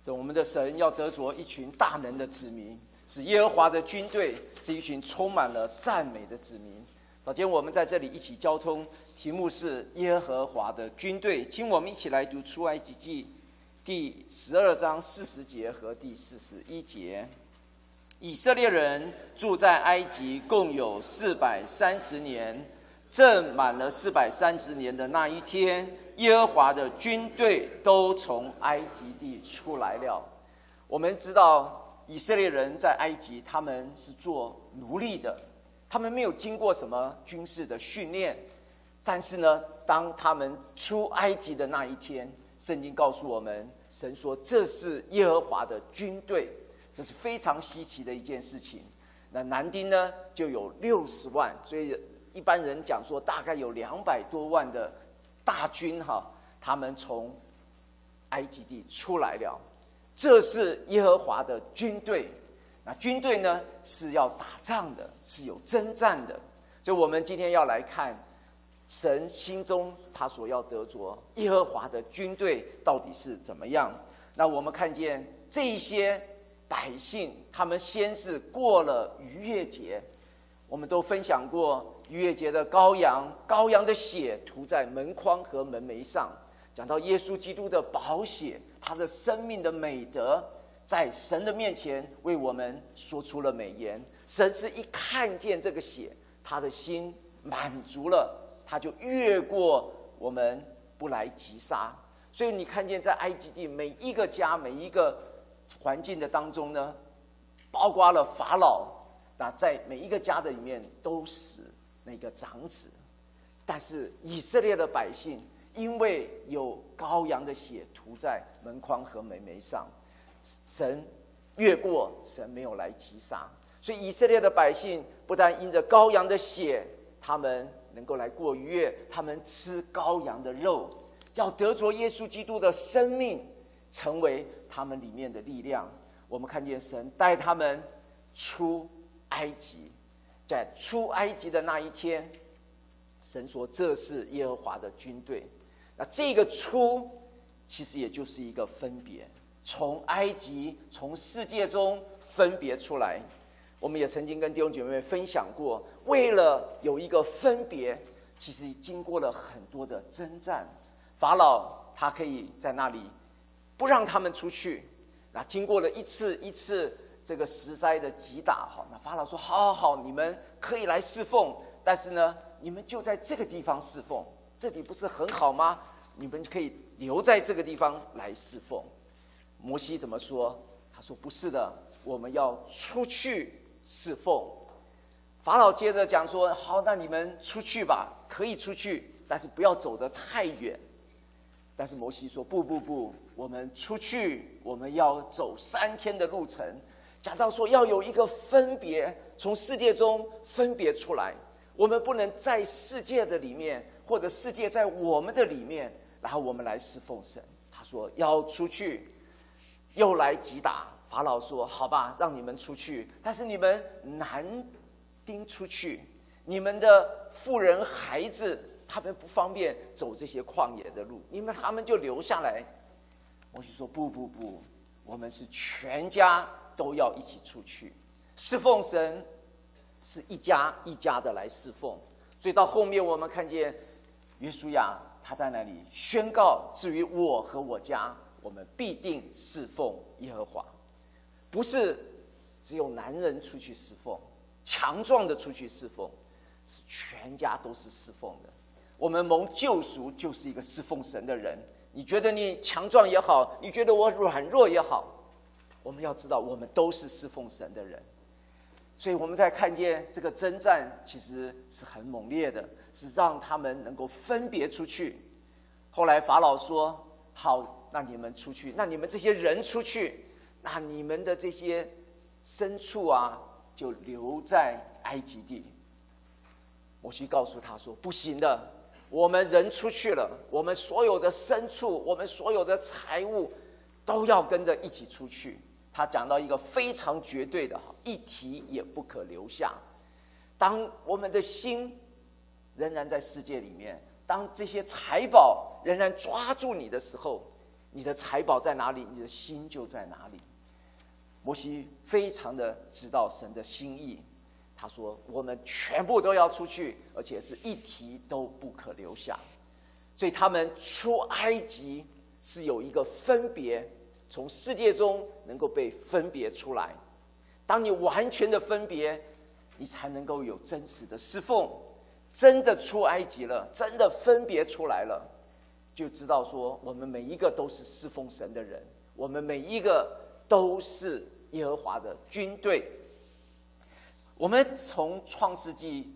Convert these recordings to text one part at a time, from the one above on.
我们的神要得着一群大能的子民，使耶和华的军队是一群充满了赞美的子民。早间我们在这里一起交通，题目是耶和华的军队，请我们一起来读出埃及记第12章40节和第41节。以色列人住在埃及共有430年，正满了430年的那一天，耶和华的军队都从埃及地出来了。我们知道以色列人在埃及他们是做奴隶的，他们没有经过什么军事的训练，但是呢，当他们出埃及的那一天，圣经告诉我们，神说这是耶和华的军队，这是非常稀奇的一件事情。那男丁呢就有60万，所以一般人讲说大概有200多万的大军他们从埃及地出来了。这是耶和华的军队。那军队呢是要打仗的，是有征战的。所以我们今天要来看神心中他所要得着耶和华的军队到底是怎么样。那我们看见这些百姓，他们先是过了逾越节，我们都分享过逾越节的羔羊的血涂在门框和门楣上，讲到耶稣基督的宝血，他的生命的美德，在神的面前为我们说出了美言。神是一看见这个血，他的心满足了，他就越过我们不来击杀。所以你看见在埃及地每一个家每一个环境的当中呢，包括了法老，那在每一个家的里面都死那个长子。但是以色列的百姓因为有羔羊的血涂在门框和门楣上，神越过，神没有来击杀。所以以色列的百姓不但因着羔羊的血他们能够来过逾越，他们吃羔羊的肉，要得着耶稣基督的生命成为他们里面的力量。我们看见神带他们出埃及，在出埃及的那一天，神说这是耶和华的军队。那这个出其实也就是一个分别，从埃及从世界中分别出来。我们也曾经跟弟兄姐妹分享过，为了有一个分别，其实经过了很多的征战。法老他可以在那里不让他们出去，那经过了一次一次这个石塞的击打，那法老说好，你们可以来侍奉，但是呢你们就在这个地方侍奉，这里不是很好吗？你们可以留在这个地方来侍奉。摩西怎么说？他说不是的，我们要出去侍奉。法老接着讲说，好，那你们出去吧，可以出去，但是不要走得太远。但是摩西说不，我们出去，我们要走3天的路程，讲到说要有一个分别，从世界中分别出来。我们不能在世界的里面，或者世界在我们的里面，然后我们来侍奉神。他说要出去，又来击打。法老说好吧，让你们出去，但是你们男丁出去，你们的妇人孩子他们不方便走这些旷野的路，他们就留下来。摩西说不，我们是全家都要一起出去侍奉神，是一家一家的来侍奉。所以到后面我们看见约书亚他在那里宣告，至于我和我家，我们必定侍奉耶和华。不是只有男人出去侍奉，强壮的出去侍奉，是全家都是侍奉的。我们蒙救赎就是一个侍奉神的人。你觉得你强壮也好，你觉得我软弱也好，我们要知道我们都是侍奉神的人。所以我们在看见这个征战其实是很猛烈的，是让他们能够分别出去。后来法老说好，那你们出去，那你们这些人出去，那你们的这些牲畜就留在埃及地。摩西告诉他说不行的，我们人出去了，我们所有的牲畜，我们所有的财物都要跟着一起出去。他讲到一个非常绝对的，一提也不可留下。当我们的心仍然在世界里面，当这些财宝仍然抓住你的时候， 你的财宝在哪里，你的心就在哪里。摩西非常的知道神的心意，他说我们全部都要出去，而且是一提都不可留下。所以他们出埃及是有一个分别，从世界中能够被分别出来。当你完全的分别，你才能够有真实的侍奉。真的出埃及了，真的分别出来了，就知道说我们每一个都是侍奉神的人，我们每一个都是耶和华的军队。我们从创世纪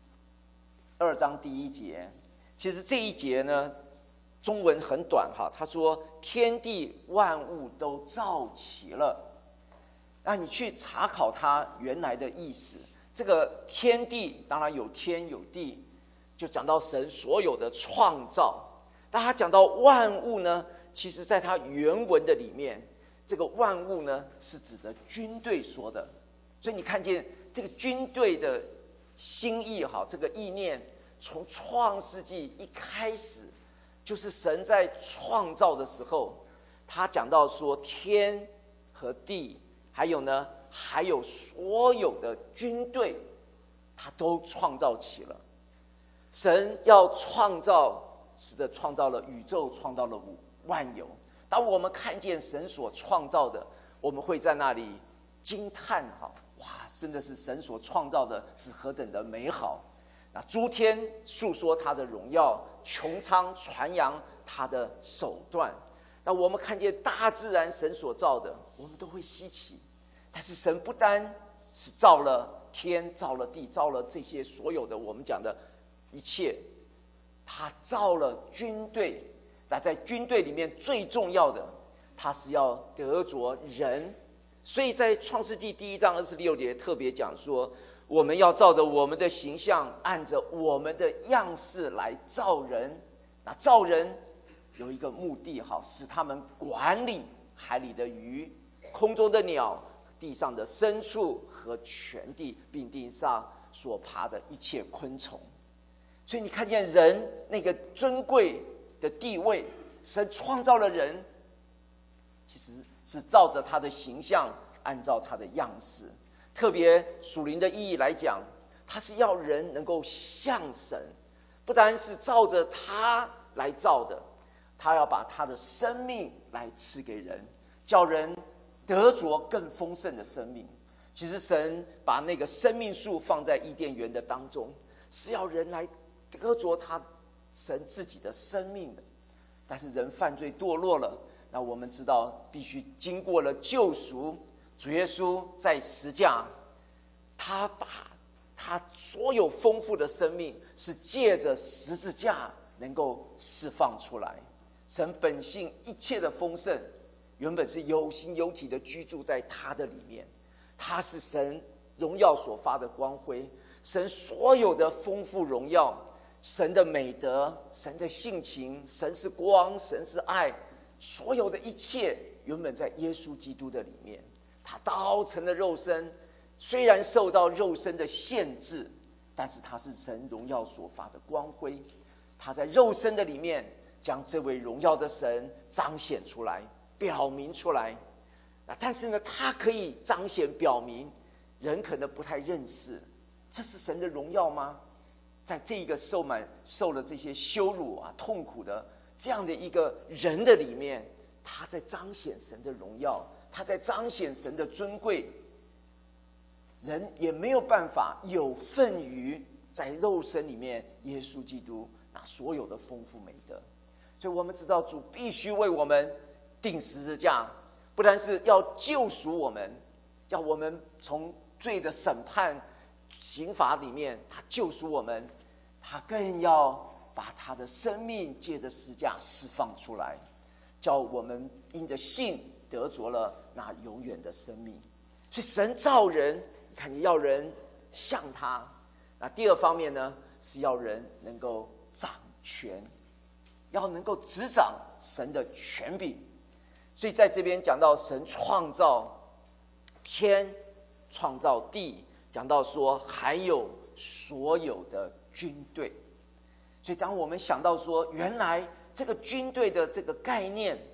2章第1节，其实这一节呢中文很短哈，他说天地万物都造齐了。那你去查考它原来的意思，这个天地当然有天有地，就讲到神所有的创造。但他讲到万物呢，其实在他原文的里面，这个万物呢是指的军队说的。所以你看见这个军队的心意哈，这个意念从创世纪一开始，就是神在创造的时候，他讲到说天和地，还有所有的军队，他都创造起了。神要创造，是的，创造了宇宙，创造了万有。当我们看见神所创造的，我们会在那里惊叹哇，真的是神所创造的是何等的美好。那诸天述说他的荣耀，穹苍传扬他的手段。那我们看见大自然神所造的，我们都会稀奇。但是神不单是造了天，造了地，造了这些所有的我们讲的一切，他造了军队。那在军队里面最重要的，他是要得着人。所以在创世纪第1章26节特别讲说，我们要照着我们的形象，按着我们的样式来造人。那造人有一个目的，使他们管理海里的鱼、空中的鸟、地上的牲畜和全地，并地上所爬的一切昆虫。所以你看见人那个尊贵的地位，神创造了人，其实是照着他的形象，按照他的样式。特别属灵的意义来讲，他是要人能够像神，不单是照着他来造的，他要把他的生命来赐给人，叫人得着更丰盛的生命。其实神把那个生命树放在伊甸园的当中，是要人来得着他神自己的生命的。但是人犯罪堕落了，那我们知道必须经过了救赎。主耶稣在十架，他把他所有丰富的生命是借着十字架能够释放出来。神本性一切的丰盛，原本是有形有体的居住在他的里面。他是神荣耀所发的光辉，神所有的丰富荣耀，神的美德，神的性情，神是光，神是爱，所有的一切原本在耶稣基督的里面。他道成了肉身，虽然受到肉身的限制，但是他是神荣耀所发的光辉。他在肉身的里面将这位荣耀的神彰显出来，表明出来。但是呢，他可以彰显表明，人可能不太认识，这是神的荣耀吗？在这个受了这些羞辱痛苦的这样的一个人的里面，他在彰显神的荣耀，他在彰显神的尊贵。人也没有办法有份于在肉身里面耶稣基督那所有的丰富美德。所以我们知道主必须为我们钉十字架，不单是要救赎我们，要我们从罪的审判刑罚里面他救赎我们，他更要把他的生命借着十字架释放出来，叫我们因着信得着了那永远的生命。所以神造人，你看你要人像他。那第二方面呢，是要人能够掌权，要能够执掌神的权柄。所以在这边讲到神创造天，创造地，讲到说还有所有的军队。所以当我们想到说原来这个军队的这个概念，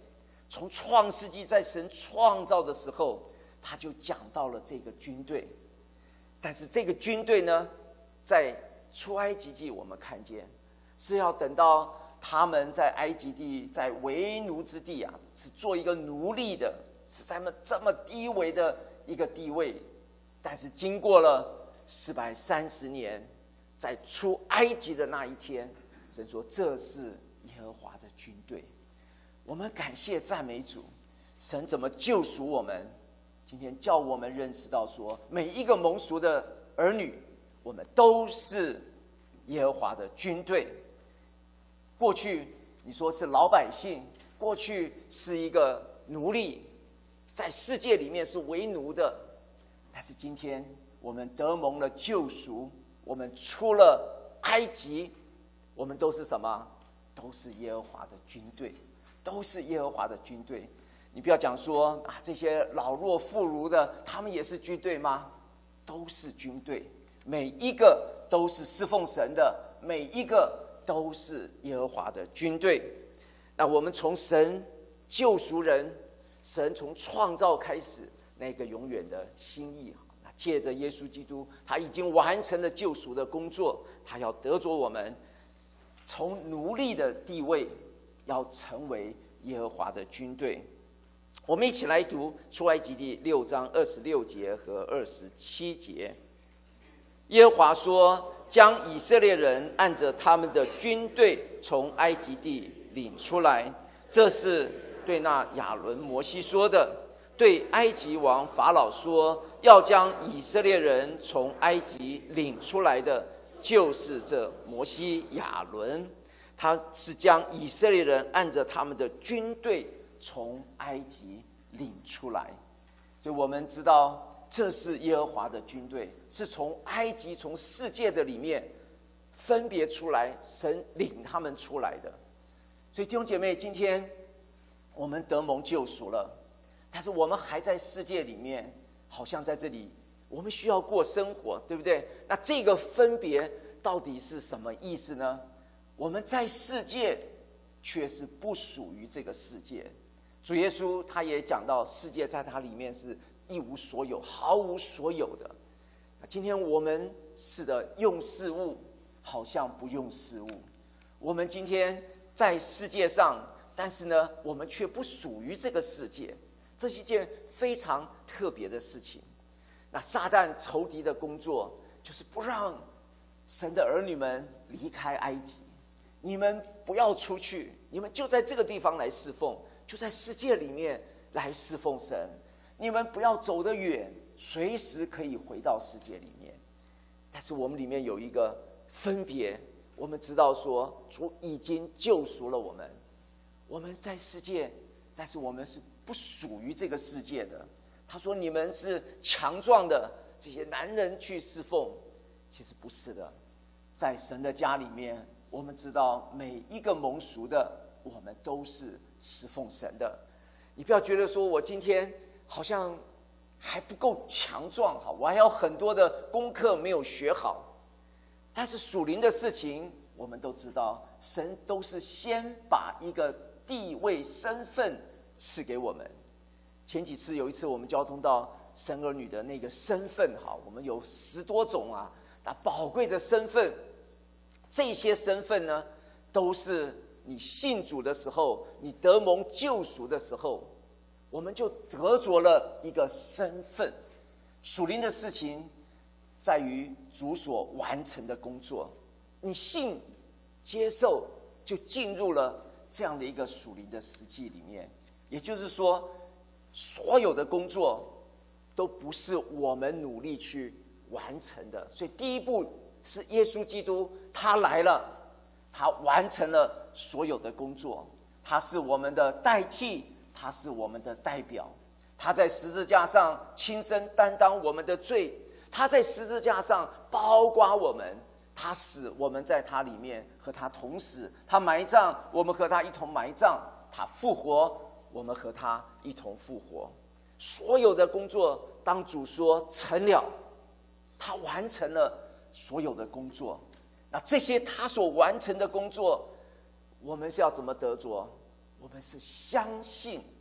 从创世纪在神创造的时候，他就讲到了这个军队。但是这个军队呢，在出埃及记我们看见是要等到他们在埃及地，在为奴之地啊，是做一个奴隶的，是他们这么低微的一个地位。但是经过了430年，在出埃及的那一天，神说这是耶和华的军队。我们感谢赞美主，神怎么救赎我们？今天叫我们认识到说，每一个蒙赎的儿女，我们都是耶和华的军队。过去你说是老百姓，过去是一个奴隶，在世界里面是为奴的。但是今天我们得蒙了救赎，我们出了埃及，我们都是什么？都是耶和华的军队，都是耶和华的军队。你不要讲说啊，这些老弱妇孺的，他们也是军队吗？都是军队，每一个都是侍奉神的，每一个都是耶和华的军队。那我们从神救赎人，神从创造开始那个永远的心意，那借着耶稣基督，他已经完成了救赎的工作，他要得着我们从奴隶的地位，要成为耶和华的军队。我们一起来读出埃及记6章26节和27节。耶和华说，将以色列人按着他们的军队从埃及地领出来，这是对那亚伦摩西说的。对埃及王法老说，要将以色列人从埃及领出来的，就是这摩西亚伦，他是将以色列人按着他们的军队从埃及领出来。所以我们知道这是耶和华的军队，是从埃及从世界的里面分别出来，神领他们出来的。所以弟兄姐妹，今天我们得蒙救赎了，但是我们还在世界里面，好像在这里我们需要过生活，对不对？那这个分别到底是什么意思呢？我们在世界却是不属于这个世界。主耶稣他也讲到，世界在他里面是一无所有，毫无所有的。今天我们是的，用事物好像不用事物。我们今天在世界上，但是呢，我们却不属于这个世界，这是一件非常特别的事情。那撒旦仇敌的工作，就是不让神的儿女们离开埃及。你们不要出去，你们就在这个地方来侍奉，就在世界里面来侍奉神。你们不要走得远，随时可以回到世界里面。但是我们里面有一个分别，我们知道说主已经救赎了我们，我们在世界，但是我们是不属于这个世界的。他说你们是强壮的这些男人去侍奉，其实不是的。在神的家里面，我们知道每一个蒙赎的，我们都是侍奉神的。你不要觉得说我今天好像还不够强壮，我还有很多的功课没有学好。但是属灵的事情我们都知道，神都是先把一个地位身份赐给我们。前几次有一次我们交通到神儿女的那个身份，我们有10多种那宝贵的身份。这些身份呢，都是你信主的时候，你得蒙救赎的时候，我们就得着了一个身份。属灵的事情在于主所完成的工作，你信接受，就进入了这样的一个属灵的实际里面。也就是说，所有的工作都不是我们努力去完成的。所以第一步是耶稣基督，他来了，他完成了所有的工作，他是我们的代替，他是我们的代表。他在十字架上亲身担当我们的罪，他在十字架上包括我们，他死，我们在他里面和他同死，他埋葬，我们和他一同埋葬，他复活，我们和他一同复活。所有的工作，当主说成了，他完成了所有的工作。那这些他所完成的工作，我们是要怎么得着？我们是相信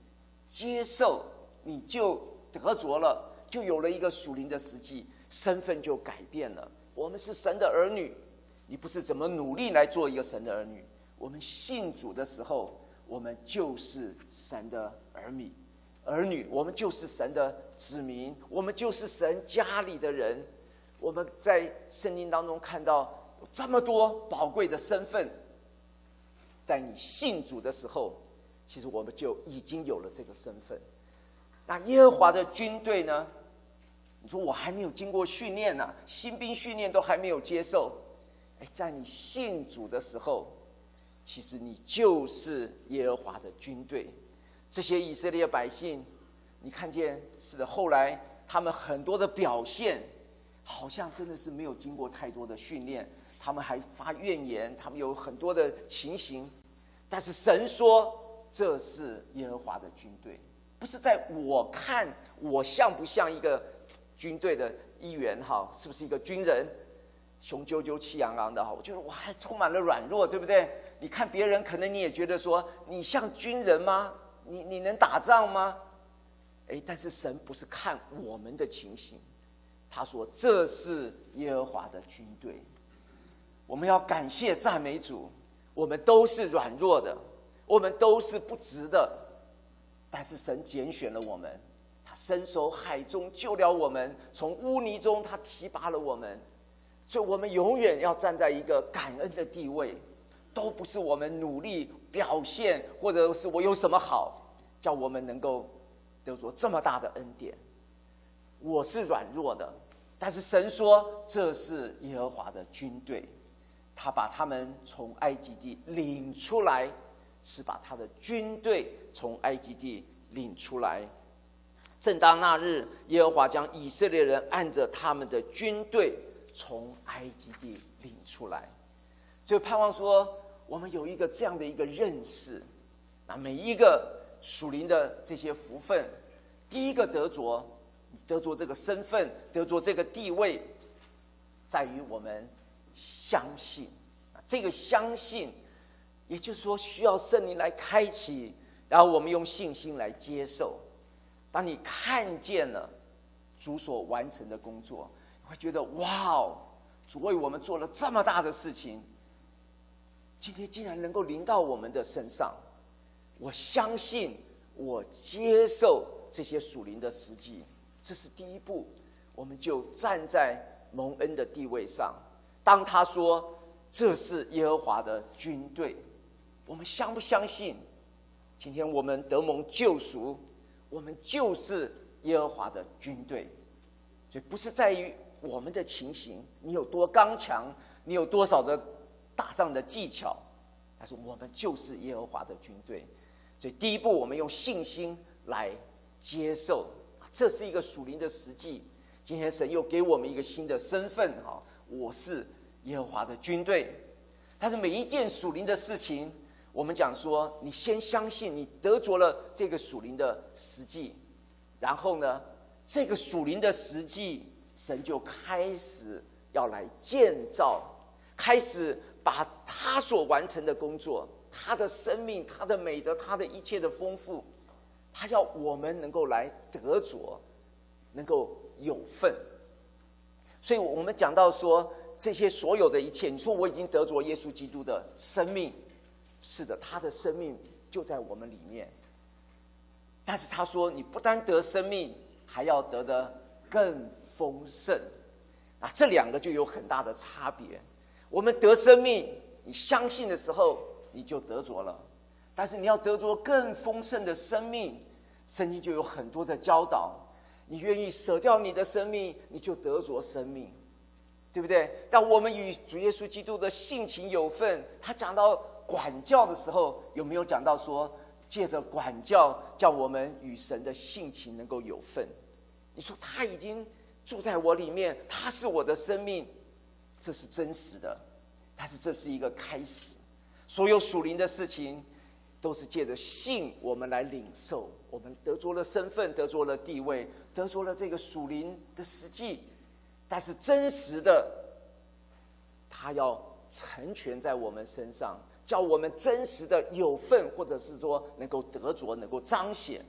接受，你就得着了，就有了一个属灵的实际，身份就改变了。我们是神的儿女，你不是怎么努力来做一个神的儿女，我们信主的时候，我们就是神的儿女，我们就是神的子民，我们就是神家里的人。我们在圣经当中看到这么多宝贵的身份，在你信主的时候，其实我们就已经有了这个身份。那耶和华的军队呢？你说我还没有经过训练呢，新兵训练都还没有接受。在你信主的时候，其实你就是耶和华的军队。这些以色列百姓，你看见是的，后来他们很多的表现，好像真的是没有经过太多的训练，他们还发怨言，他们有很多的情形。但是神说，这是耶和华的军队，不是在我看我像不像一个军队的一员哈，是不是一个军人，雄赳赳气昂昂的哈？我觉得我还充满了软弱，对不对？你看别人，可能你也觉得说，你像军人吗？你能打仗吗？但是神不是看我们的情形，他说这是耶和华的军队。我们要感谢赞美主，我们都是软弱的，我们都是不值的，但是神拣选了我们，他伸手海中救了我们，从污泥中他提拔了我们，所以我们永远要站在一个感恩的地位，都不是我们努力表现，或者是我有什么好，叫我们能够得着这么大的恩典。我是软弱的，但是神说这是耶和华的军队，他把他们从埃及地领出来，是把他的军队从埃及地领出来。正当那日，耶和华将以色列人按着他们的军队从埃及地领出来。所以盼望说，我们有一个这样的一个认识，那每一个属灵的这些福分，第一个得着这个身份，得着这个地位，在于我们相信。这个相信，也就是说需要圣灵来开启，然后我们用信心来接受。当你看见了主所完成的工作，你会觉得哇哦，主为我们做了这么大的事情，今天竟然能够临到我们的身上。我相信，我接受这些属灵的实际，这是第一步，我们就站在蒙恩的地位上。当他说这是耶和华的军队，我们相不相信？今天我们得蒙救赎，我们就是耶和华的军队。所以不是在于我们的情形，你有多刚强，你有多少的打仗的技巧，但是我们就是耶和华的军队。所以第一步，我们用信心来接受，这是一个属灵的实际。今天神又给我们一个新的身份，我是耶和华的军队。但是每一件属灵的事情，我们讲说，你先相信你得着了这个属灵的实际，然后呢，这个属灵的实际，神就开始要来建造，开始把他所完成的工作，他的生命，他的美德，他的一切的丰富，他要我们能够来得着，能够有份。所以我们讲到说，这些所有的一切，你说我已经得着耶稣基督的生命，是的，他的生命就在我们里面。但是他说，你不单得生命，还要得的更丰盛。这两个就有很大的差别。我们得生命，你相信的时候，你就得着了。但是你要得着更丰盛的生命，圣经就有很多的教导。你愿意舍掉你的生命，你就得着生命，对不对？让我们与主耶稣基督的性情有份。他讲到管教的时候，有没有讲到说，借着管教，叫我们与神的性情能够有份？你说他已经住在我里面，他是我的生命，这是真实的。但是这是一个开始，所有属灵的事情都是借着信我们来领受，我们得着了身份，得着了地位，得着了这个属灵的实际。但是真实的，他要成全在我们身上，叫我们真实的有份，或者是说能够得着，能够彰显。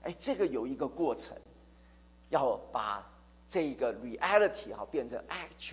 这个有一个过程，要把这个 reality 变成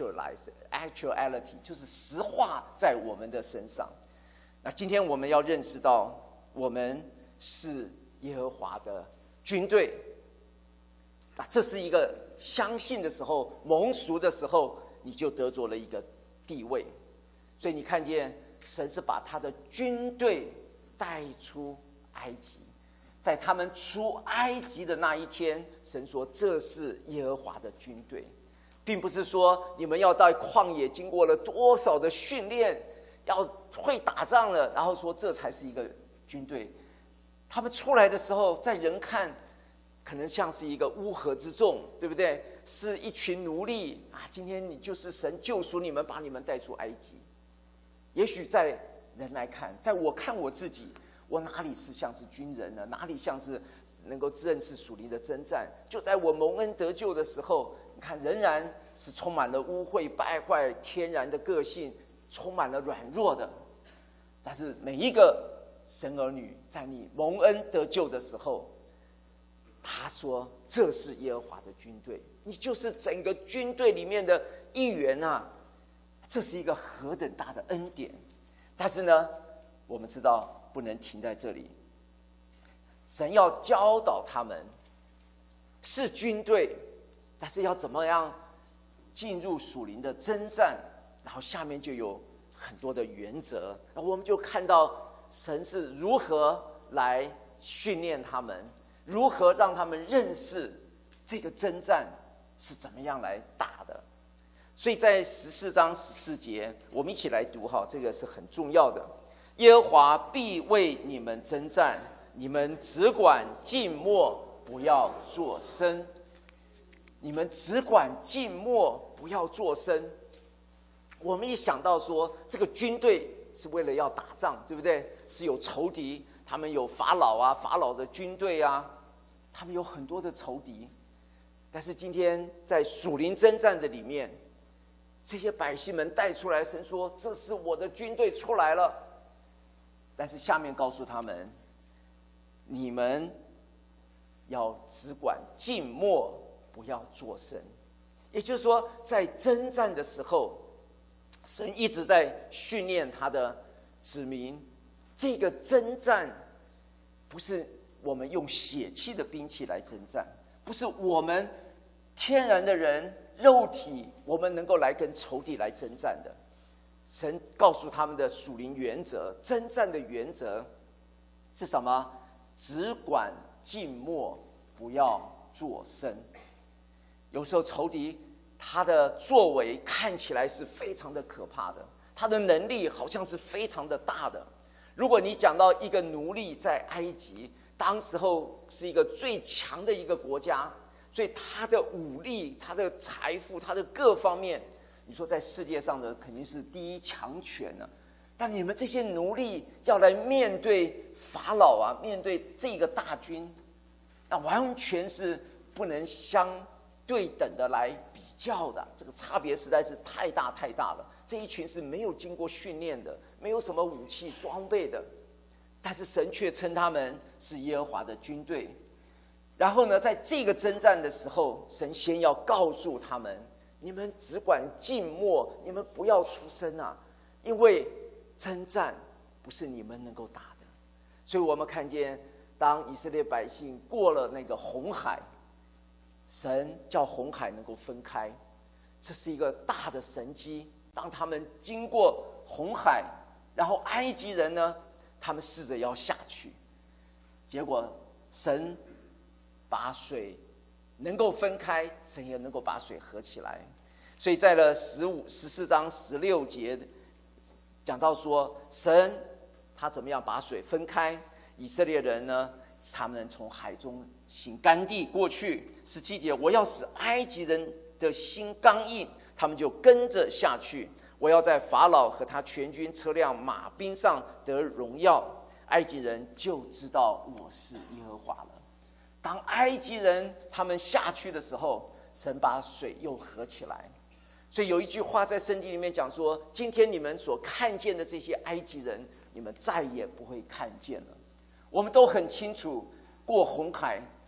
actuality， 就是实化在我们的身上。那今天我们要认识到，我们是耶和华的军队。那这是一个相信的时候，蒙赎的时候，你就得着了一个地位。所以你看见神是把他的军队带出埃及，在他们出埃及的那一天，神说这是耶和华的军队，并不是说你们要到旷野经过了多少的训练，要会打仗了，然后说这才是一个军队。他们出来的时候，在人看可能像是一个乌合之众，对不对？是一群奴隶啊！今天你就是神救赎你们，把你们带出埃及。也许在人来看，在我看我自己，我哪里是像是军人呢？哪里像是能够认识属灵的征战？就在我蒙恩得救的时候，你看仍然是充满了污秽败坏天然的个性，充满了软弱的。但是每一个神儿女，在你蒙恩得救的时候，他说这是耶和华的军队，你就是整个军队里面的一员啊！这是一个何等大的恩典。但是呢，我们知道不能停在这里，神要教导他们是军队，但是要怎么样进入属灵的征战，然后下面就有很多的原则，然后我们就看到神是如何来训练他们，如何让他们认识这个征战是怎么样来打的。所以在14章14节，我们一起来读这个是很重要的。耶和华必为你们征战，你们只管静默，不要作声。你们只管静默，不要作声。我们一想到说这个军队是为了要打仗，对不对？是有仇敌，他们有法老啊，法老的军队啊，他们有很多的仇敌。但是今天在属灵征战的里面，这些百姓们带出来，神说这是我的军队出来了。但是下面告诉他们，你们要只管静默，不要作声。也就是说，在征战的时候，神一直在训练他的子民。这个征战不是我们用血气的兵器来征战，不是我们天然的人肉体我们能够来跟仇敌来征战的。神告诉他们的属灵原则，征战的原则是什么？只管静默，不要作声。有时候仇敌他的作为看起来是非常的可怕的，他的能力好像是非常的大的。如果你讲到一个奴隶在埃及，当时候是一个最强的一个国家，所以他的武力、他的财富、他的各方面，你说在世界上的肯定是第一强权呢。但你们这些奴隶要来面对法老啊，面对这个大军，那完全是不能相对等的来比较的，这个差别实在是太大太大了。这一群是没有经过训练的，没有什么武器装备的，但是神却称他们是耶和华的军队。然后呢，在这个征战的时候，神先要告诉他们，你们只管静默，你们不要出声啊，因为征战不是你们能够打的。所以我们看见当以色列百姓过了那个红海，神叫红海能够分开，这是一个大的神迹。当他们经过红海，然后埃及人呢，他们试着要下去，结果神把水能够分开，神也能够把水合起来。所以在了14章16节讲到说，神他怎么样把水分开，以色列人呢，他们从海中行干地过去。17节，我要使埃及人的心刚硬，他们就跟着下去。我要在法老和他全军车辆马兵上得荣耀，埃及人就知道我是耶和华了。当埃及人他们下去的时候，神把水又合起来。所以有一句话在圣经里面讲说，今天你们所看见的这些埃及人，你们再也不会看见了。我们都很清楚，过红海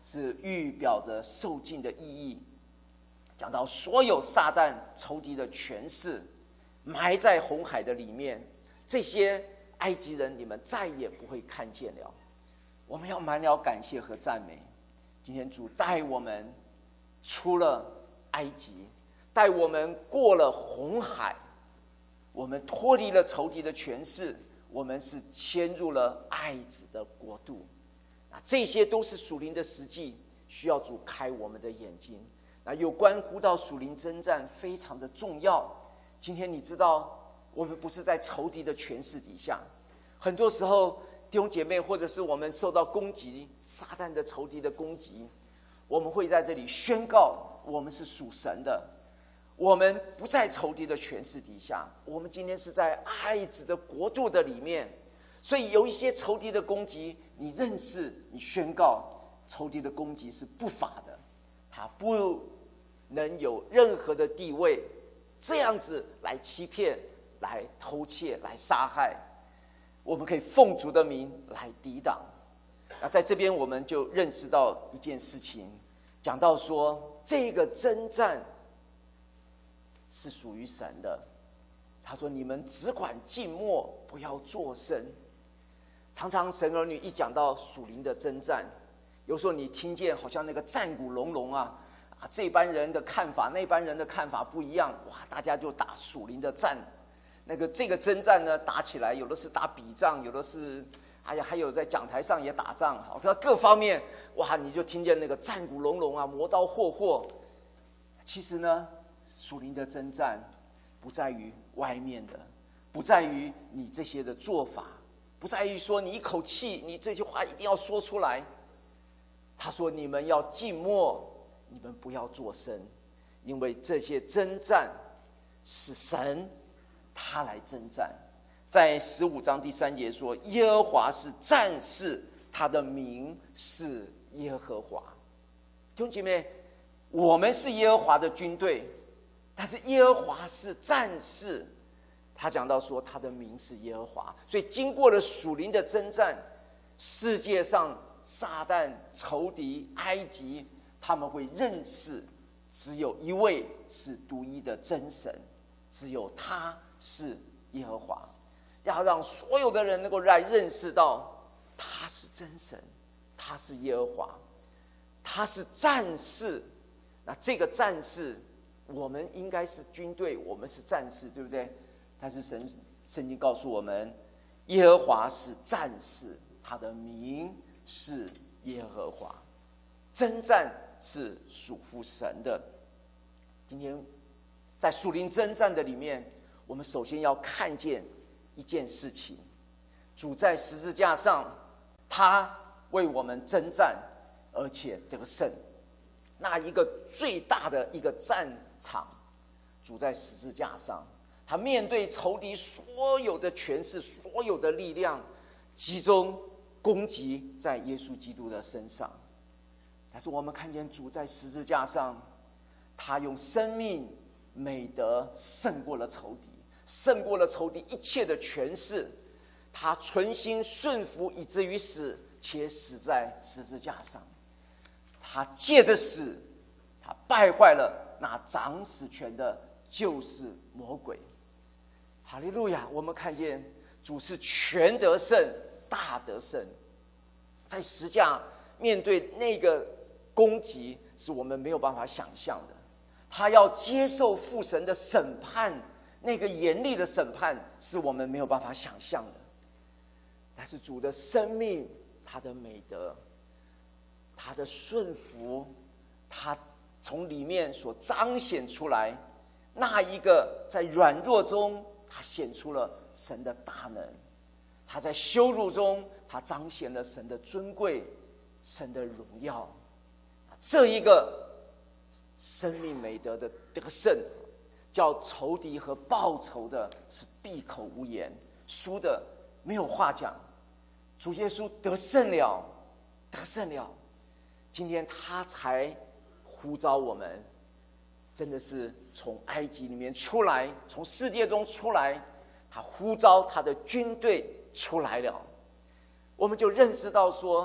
是预表着受尽的意义。讲到所有撒旦仇敌的权势埋在红海的里面，这些埃及人你们再也不会看见了。我们要满了感谢和赞美。今天主带我们出了埃及，带我们过了红海，我们脱离了仇敌的权势，我们是迁入了爱子的国度。这些都是属灵的实际，需要主开我们的眼睛。有关乎到属灵征战非常的重要。今天你知道，我们不是在仇敌的权势底下，很多时候弟兄姐妹或者是我们受到攻击，撒旦的仇敌的攻击，我们会在这里宣告我们是属神的，我们不在仇敌的权势底下，我们今天是在爱子的国度的里面。所以有一些仇敌的攻击，你认识，你宣告仇敌的攻击是不法的，他不能有任何的地位这样子来欺骗，来偷窃，来杀害。我们可以奉主的名来抵挡。在这边我们就认识到一件事情，讲到说这个征战是属于神的。他说你们只管静默，不要作声。常常神儿女一讲到属灵的征战，有时候你听见好像那个战鼓隆隆啊，这班人的看法那班人的看法不一样，哇，大家就打属灵的战。这个征战呢，打起来有的是打笔仗，有的是还有在讲台上也打仗，好，各方面哇，你就听见那个战鼓隆隆啊，磨刀霍霍。其实呢，属灵的征战不在于外面的，不在于你这些的做法，不在于说你一口气你这句话一定要说出来。他说你们要静默，你们不要作声，因为这些征战是神他来征战。在15章第3节说，耶和华是战士，他的名是耶和华。弟兄姐妹，我们是耶和华的军队，但是耶和华是战士。他讲到说他的名是耶和华，所以经过了属灵的征战，世界上撒旦仇敌埃及他们会认识只有一位是独一的真神，只有他是耶和华。要让所有的人能够来认识到他是真神，他是耶和华，他是战士。那这个战士，我们应该是军队，我们是战士，对不对？但是圣经告诉我们，耶和华是战士，他的名是耶和华。征战是属乎神的。今天在属灵征战的里面，我们首先要看见一件事情，主在十字架上，他为我们征战，而且得胜。那一个最大的一个战场，主在十字架上，他面对仇敌所有的权势，所有的力量，集中攻击在耶稣基督的身上。但是我们看见主在十字架上，他用生命美德胜过了仇敌，胜过了仇敌一切的权势。他存心顺服以至于死，且死在十字架上。他借着死，他败坏了那掌死权的，就是魔鬼。哈利路亚！我们看见主是全得胜，大得胜。在十架面对那个攻击，是我们没有办法想象的。他要接受父神的审判，那个严厉的审判是我们没有办法想象的。但是主的生命，他的美德，他的顺服，他从里面所彰显出来，那一个在软弱中他显出了神的大能，他在羞辱中他彰显了神的尊贵，神的荣耀。这一个生命美德的得胜，叫仇敌和报仇的是闭口无言，输的没有话讲。主耶稣得胜了，得胜了。今天他才呼召我们，真的是从埃及里面出来，从世界中出来，他呼召他的军队出来了。我们就认识到说，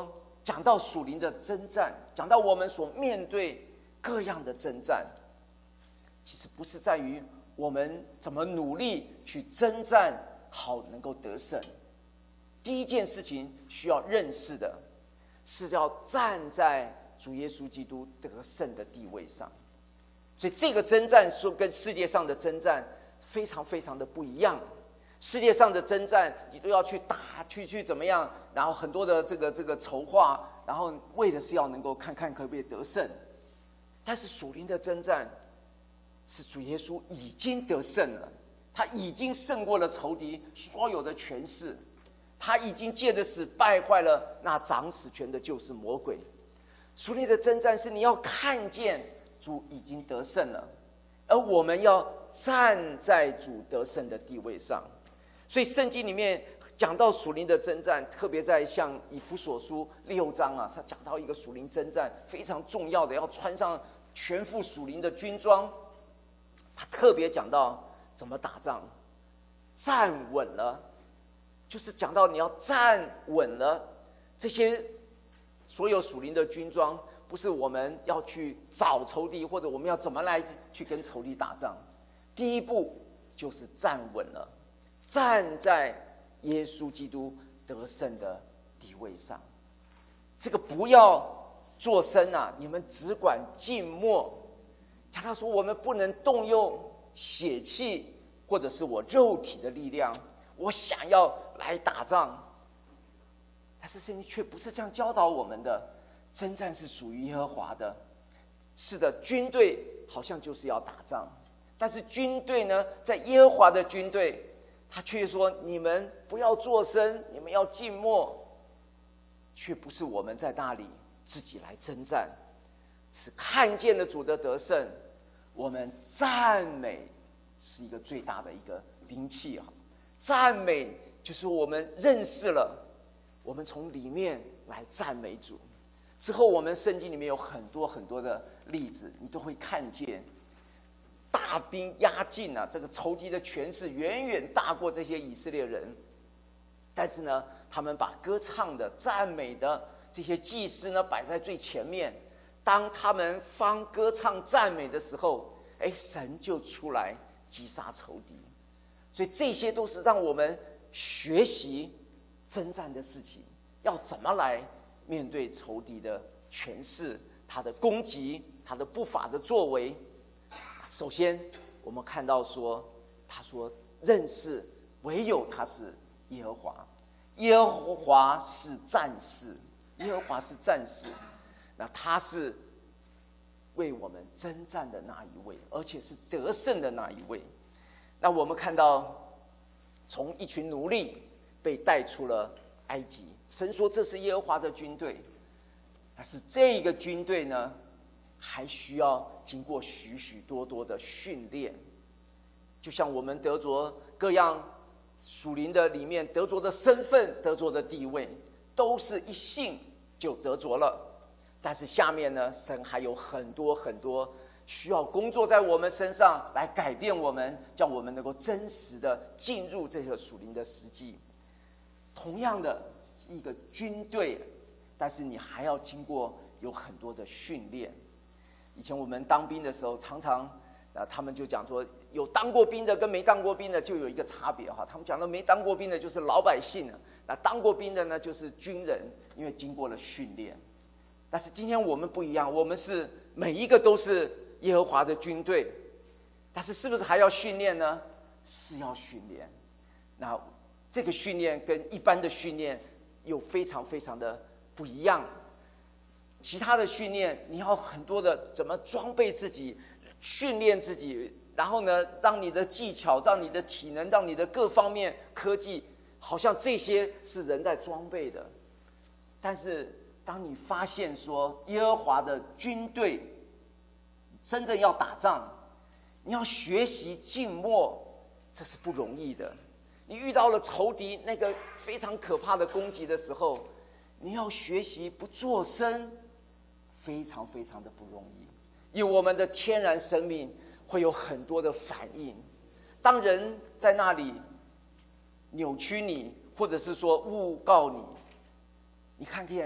讲到属灵的征战，讲到我们所面对各样的征战，其实不是在于我们怎么努力去征战好能够得胜。第一件事情需要认识的是要站在主耶稣基督得胜的地位上。所以这个征战说跟世界上的征战非常非常的不一样。世界上的征战你都要去打，去怎么样，然后很多的这个筹划，然后为的是要能够看看可不可以得胜。但是属灵的征战是主耶稣已经得胜了，他已经胜过了仇敌所有的权势，他已经借着死败坏了那掌死权的就是魔鬼。属灵的征战是你要看见主已经得胜了，而我们要站在主得胜的地位上。所以圣经里面讲到属灵的征战，特别在像以弗所书6章啊，他讲到一个属灵征战非常重要的，要穿上全副属灵的军装。他特别讲到怎么打仗，站稳了，就是讲到你要站稳了。这些所有属灵的军装，不是我们要去找仇敌，或者我们要怎么来去跟仇敌打仗。第一步就是站稳了，站在耶稣基督得胜的地位上。这个不要作声啊，你们只管静默。讲到说我们不能动用血气或者是我肉体的力量，我想要来打仗，但是圣经却不是这样教导我们的。征战是属于耶和华的，是的，军队好像就是要打仗，但是军队呢，在耶和华的军队，他却说你们不要作声，你们要静默，却不是我们在那里自己来征战，是看见了主的得胜，我们赞美是一个最大的一个兵器啊！赞美就是我们认识了，我们从里面来赞美主。之后我们圣经里面有很多很多的例子，你都会看见大兵压境啊，这个仇敌的权势远远大过这些以色列人，但是呢，他们把歌唱的赞美的这些祭司呢摆在最前面。当他们方歌唱赞美的时候，神就出来击杀仇敌。所以这些都是让我们学习征战的事情，要怎么来面对仇敌的权势，他的攻击，他的不法的作为。首先我们看到说，他说认识唯有他是耶和华，耶和华是战士，耶和华是战士，那他是为我们征战的那一位，而且是得胜的那一位。那我们看到从一群奴隶被带出了埃及，神说这是耶和华的军队，但是这个军队呢，还需要经过许许多多的训练。就像我们得着各样属灵的里面得着的身份，得着的地位，都是一信就得着了。但是下面呢，神还有很多很多需要工作在我们身上，来改变我们，叫我们能够真实的进入这个属灵的实际。同样的是一个军队，但是你还要经过有很多的训练。以前我们当兵的时候，常常他们就讲说，有当过兵的跟没当过兵的就有一个差别哈。他们讲的没当过兵的就是老百姓，那当过兵的呢就是军人，因为经过了训练。但是今天我们不一样，我们是每一个都是耶和华的军队，但是是不是还要训练呢？是要训练。那这个训练跟一般的训练又非常非常的不一样。其他的训练你要很多的怎么装备自己，训练自己，然后呢让你的技巧，让你的体能，让你的各方面科技，好像这些是人在装备的。但是当你发现说耶和华的军队真正要打仗，你要学习静默，这是不容易的。你遇到了仇敌那个非常可怕的攻击的时候，你要学习不作声，非常非常的不容易。因为我们的天然生命会有很多的反应，当人在那里扭曲你，或者是说诬告你，你看见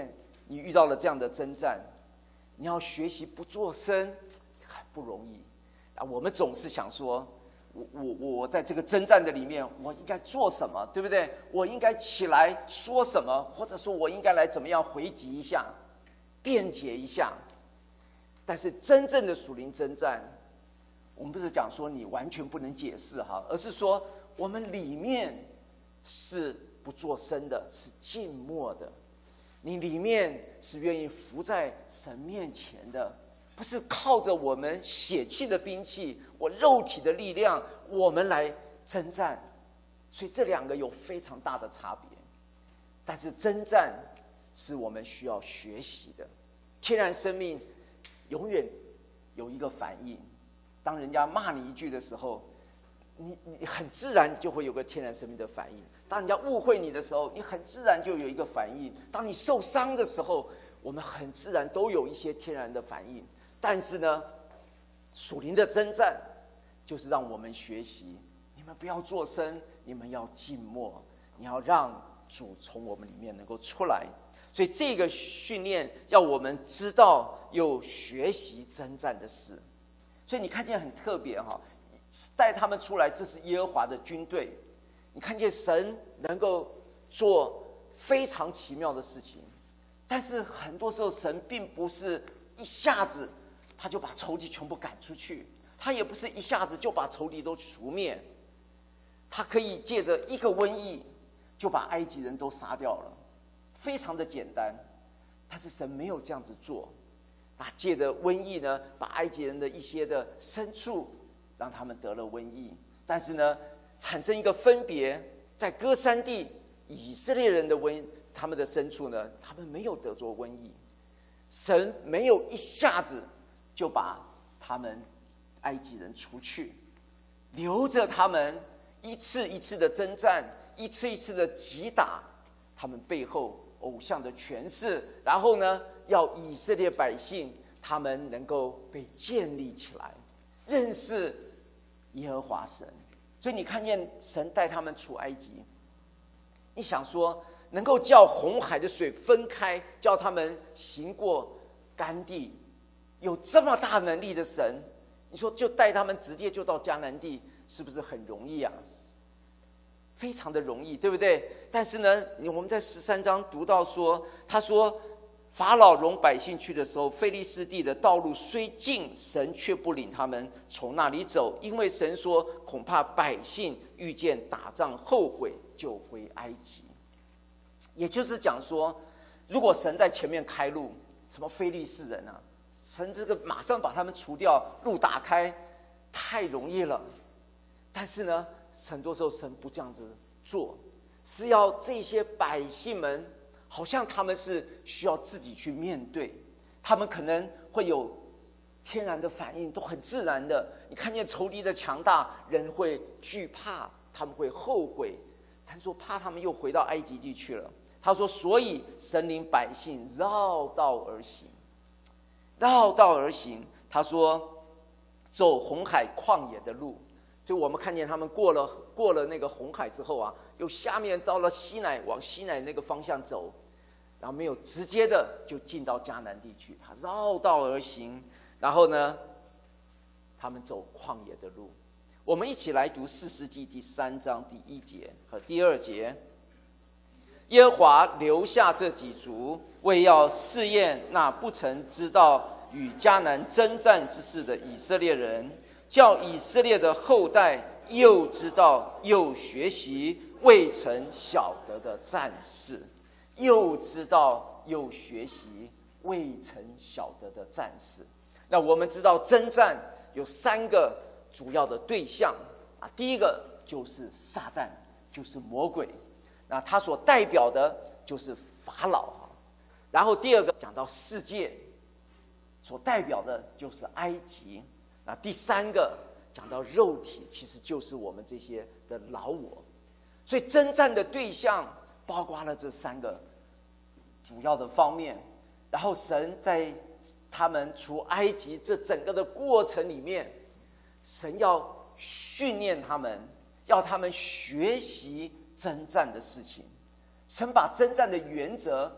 你遇到了这样的征战，你要学习不作声，很不容易啊。我们总是想说，我在这个征战的里面，我应该做什么，对不对？我应该起来说什么，或者说我应该来怎么样回击一下，辩解一下。但是真正的属灵征战，我们不是讲说你完全不能解释哈，而是说我们里面是不作声的，是静默的。你里面是愿意伏在神面前的，不是靠着我们血气的兵器，我肉体的力量，我们来征战。所以这两个有非常大的差别。但是征战是我们需要学习的。天然生命永远有一个反应，当人家骂你一句的时候，你很自然就会有个天然生命的反应。当人家误会你的时候，你很自然就有一个反应。当你受伤的时候，我们很自然都有一些天然的反应。但是呢，属灵的征战就是让我们学习，你们不要作声，你们要静默，你要让主从我们里面能够出来。所以这个训练要我们知道又学习征战的事。所以你看见很特别哈，带他们出来，这是耶和华的军队。你看见神能够做非常奇妙的事情，但是很多时候神并不是一下子他就把仇敌全部赶出去，他也不是一下子就把仇敌都除灭，他可以借着一个瘟疫就把埃及人都杀掉了，非常的简单。但是神没有这样子做，借着瘟疫呢，把埃及人的一些的牲畜让他们得了瘟疫，但是呢产生一个分别，在歌珊地以色列人的他们的牲畜呢，他们没有得着瘟疫。神没有一下子就把他们埃及人除去，留着他们一次一次的征战，一次一次的击打他们背后偶像的权势，然后呢要以色列百姓他们能够被建立起来，认识耶和华神。所以你看见神带他们出埃及，你想说能够叫红海的水分开，叫他们行过干地，有这么大能力的神，你说就带他们直接就到迦南地，是不是很容易啊？非常的容易，对不对？但是呢，我们在13章读到说，他说法老容百姓去的时候，非利士地的道路虽近，神却不领他们从那里走，因为神说恐怕百姓遇见打仗后悔，就回埃及。也就是讲说，如果神在前面开路，什么非利士人啊，神这个马上把他们除掉，路打开，太容易了。但是呢，很多时候神不这样子做，是要这些百姓们好像他们是需要自己去面对，他们可能会有天然的反应，都很自然的。你看见仇敌的强大，人会惧怕，他们会后悔。他说怕他们又回到埃及地去了。他说所以神领百姓绕道而行，绕道而行。他说走红海旷野的路，就我们看见他们过了那个红海之后啊，又下面到了西乃，往西乃那个方向走，然后没有直接的就进到迦南地区，他绕道而行。然后呢，他们走旷野的路。我们一起来读士师记第3章第1节和第2节。耶和华留下这几族，为要试验那不曾知道与迦南征战之事的以色列人，叫以色列的后代又知道又学习未曾晓得的战事。又知道又学习未曾晓得的战事。那我们知道征战有3个主要的对象啊，第一个就是撒旦，就是魔鬼，那他所代表的就是法老。然后第二个讲到世界，所代表的就是埃及。那第3个讲到肉体，其实就是我们这些的老我。所以征战的对象包括了这3个主要的方面。然后神在他们出埃及这整个的过程里面，神要训练他们，要他们学习征战的事情。神把征战的原则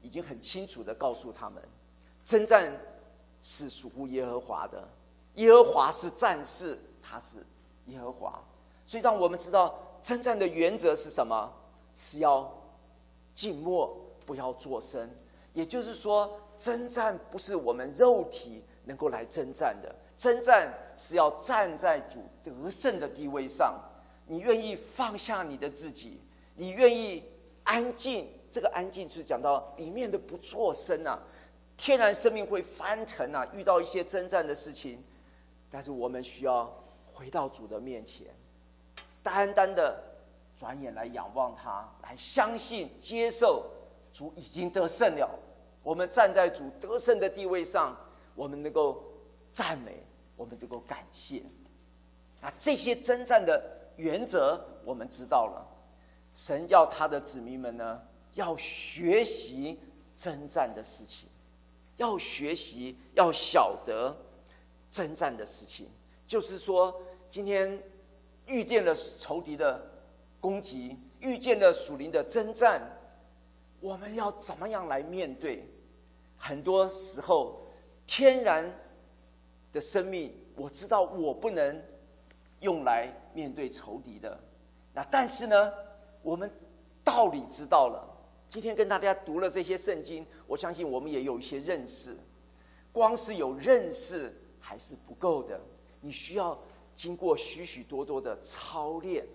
已经很清楚地告诉他们，征战是属乎耶和华的，耶和华是战士，他是耶和华。所以让我们知道征战的原则是什么？是要静默，不要作声。也就是说，征战不是我们肉体能够来征战的，征战是要站在主得胜的地位上。你愿意放下你的自己，你愿意安静。这个安静是讲到里面的不作声啊，天然生命会翻腾啊，遇到一些征战的事情，但是我们需要回到主的面前，单单的转眼来仰望他，来相信接受主已经得胜了。我们站在主得胜的地位上，我们能够赞美，我们能够感谢。这些征战的原则我们知道了，神要他的子民们呢，要学习征战的事情，要学习，要晓得征战的事情。就是说，今天遇见了仇敌的攻击，遇见了属灵的征战，我们要怎么样来面对？很多时候，天然的生命，我知道我不能用来面对仇敌的。但是呢，我们道理知道了。今天跟大家读了这些圣经，我相信我们也有一些认识。光是有认识还是不够的，你需要经过许许多多的操练，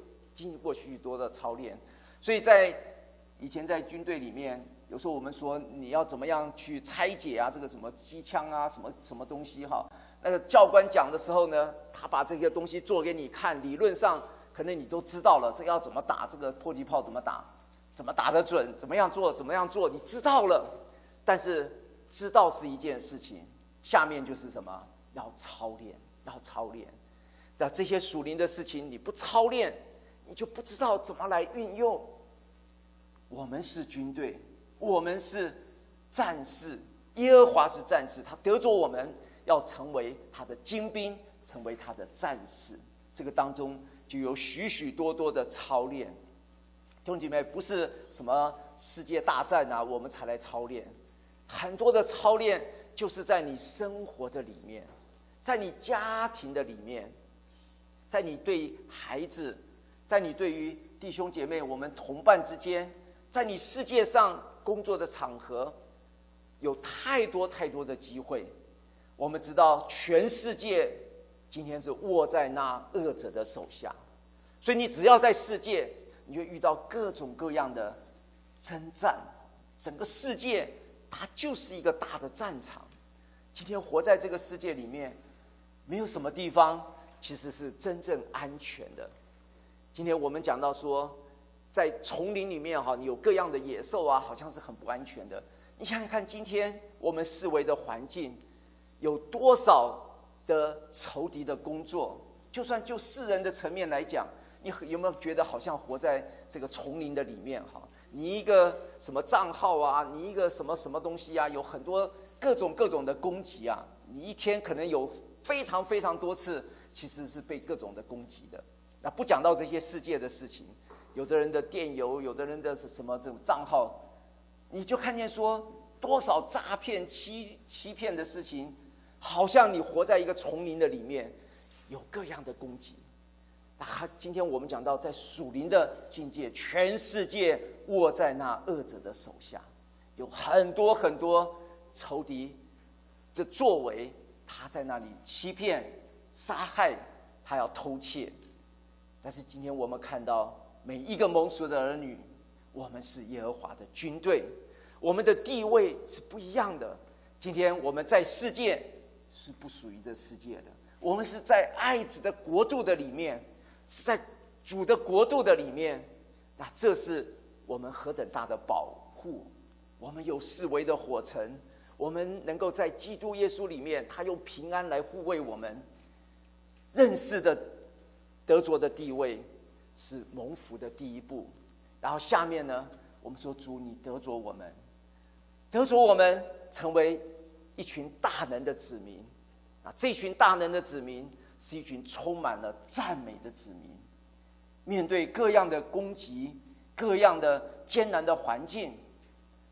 所以在以前在军队里面，有时候我们说你要怎么样去拆解啊，这个什么机枪啊，什么东西哈。那个教官讲的时候呢，他把这些东西做给你看，理论上可能你都知道了，这个要怎么打，这个迫击炮怎么打，怎么打得准，怎么样做，你知道了。但是知道是一件事情，下面就是什么？要操练。那这些属灵的事情你不操练，你就不知道怎么来运用。我们是军队，我们是战士，耶和华是战士，他得着我们，要成为他的精兵，成为他的战士。这个当中就有许许多多的操练。弟兄姐妹，不是什么世界大战啊，我们才来操练。很多的操练就是在你生活的里面，在你家庭的里面，在你对孩子，在你对于弟兄姐妹我们同伴之间，在你世界上工作的场合，有太多的机会。我们知道全世界今天是握在那恶者的手下，所以你只要在世界，你就遇到各种各样的征战。整个世界它就是一个大的战场。今天活在这个世界里面，没有什么地方其实是真正安全的。今天我们讲到说，在丛林里面你有各样的野兽啊，好像是很不安全的。你想想看，今天我们四围的环境有多少的仇敌的工作？就算就世人的层面来讲，你有没有觉得好像活在这个丛林的里面？你一个什么账号啊，你一个什么东西啊，有很多各种的攻击啊，你一天可能有非常多次其实是被各种的攻击的。那不讲到这些世界的事情，有的人的电邮，有的人的什么这种账号，你就看见说多少诈骗欺骗的事情，好像你活在一个丛林的里面，有各样的攻击。今天我们讲到在属灵的境界，全世界握在那恶者的手下，有很多仇敌的作为，他在那里欺骗杀害，他要偷窃。但是今天我们看到每一个蒙福的儿女，我们是耶和华的军队，我们的地位是不一样的。今天我们在世界是不属于这世界的，我们是在爱子的国度的里面，是在主的国度的里面。那这是我们何等大的保护！我们有四围的火城，我们能够在基督耶稣里面，他用平安来护卫我们。认识的得着的地位是蒙福的第一步。然后下面呢，我们说主，你得着我们成为一群大能的子民。这群大能的子民是一群充满了赞美的子民。面对各样的攻击，各样的艰难的环境，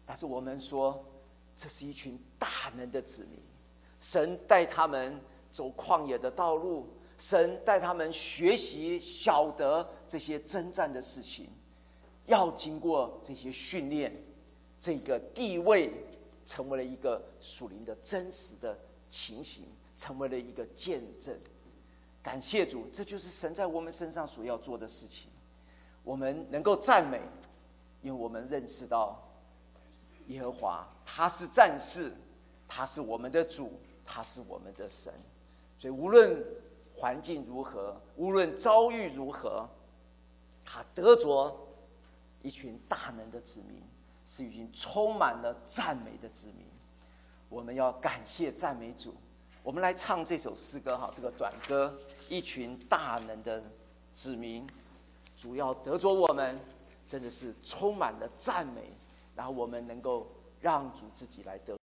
但是我们说，这是一群大能的子民，神带他们走旷野的道路，神带他们学习晓得这些征战的事情，要经过这些训练，这个地位成为了一个属灵的真实的情形，成为了一个见证。感谢主，这就是神在我们身上所要做的事情。我们能够赞美，因为我们认识到耶和华他是战士，他是我们的主，他是我们的神。所以无论环境如何，无论遭遇如何，他得着一群大能的子民，是一群充满了赞美的子民。我们要感谢赞美主。我们来唱这首诗歌这个短歌，一群大能的子民，主要得着我们，真的是充满了赞美，然后我们能够让主自己来得